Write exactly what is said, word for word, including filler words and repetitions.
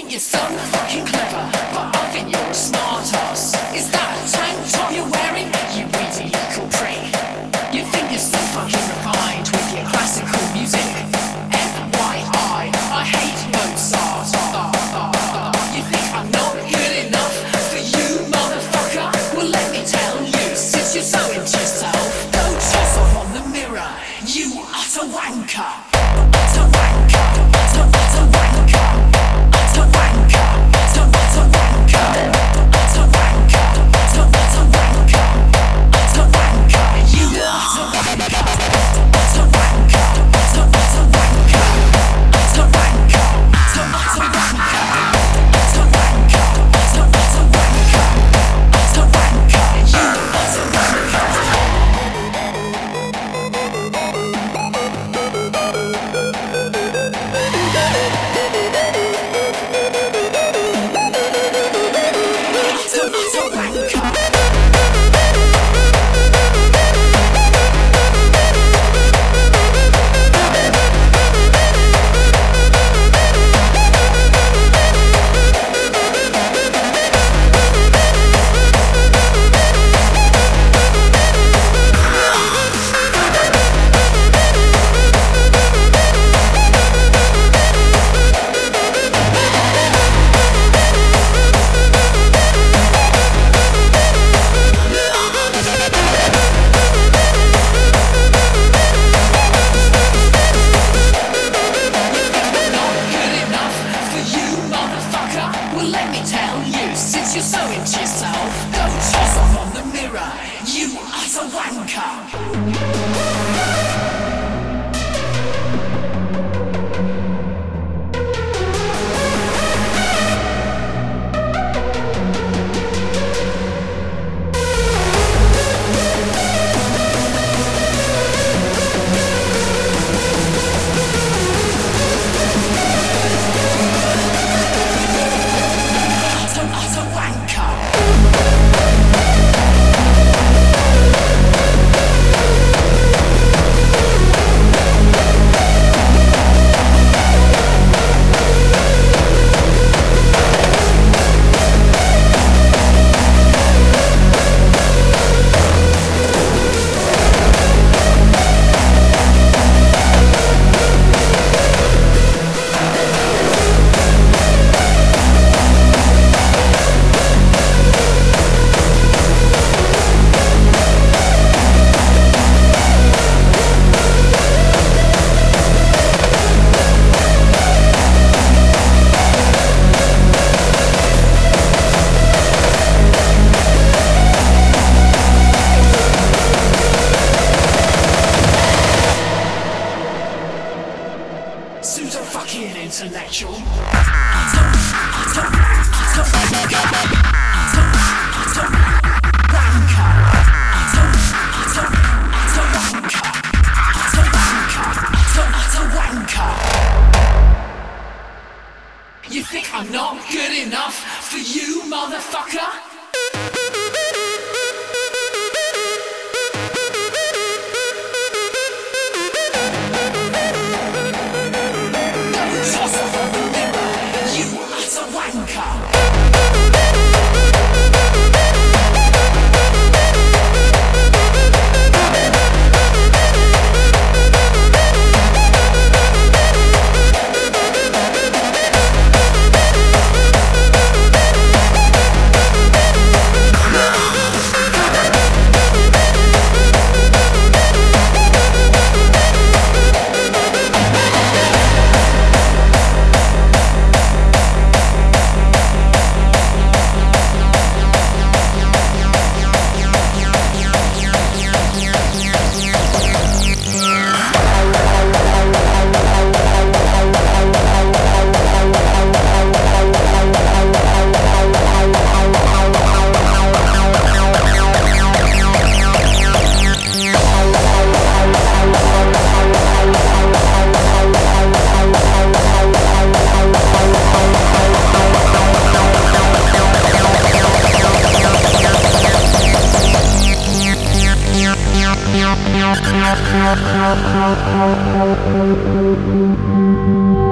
you're so fucking clever, but I think you're a smart ass. Is that a tank top you're wearing? You weedy little prick. You think you're so fucking refined with your classical music. F Y I, I hate Mozart. You think I'm not good enough for you, motherfucker? Well, let me tell you, since you're so into yourself, go toss off on the mirror, you utter wanker. Utter wanker, utter, utter wanker. Utter wanker, utter, utter wanker. Utter wanker, utter, utter wanker. Utter wanker, you utter wanker. Utter wanker, utter, utter wanker. Utter wanker, utter, utter wanker. Utter wanker, utter, utter wanker. Utter wanker, you utter wanker. Well, let me tell you, since you're so into yourself, go toss off on the mirror, you utter wanker. Pseudo fucking intellectual. Utter, utter, utter wanker. Utter, utter wanker. Utter, utter, utter wanker. Utter wanker. Utter, utter wanker. You think I'm not good enough for you, motherfucker? Thank you.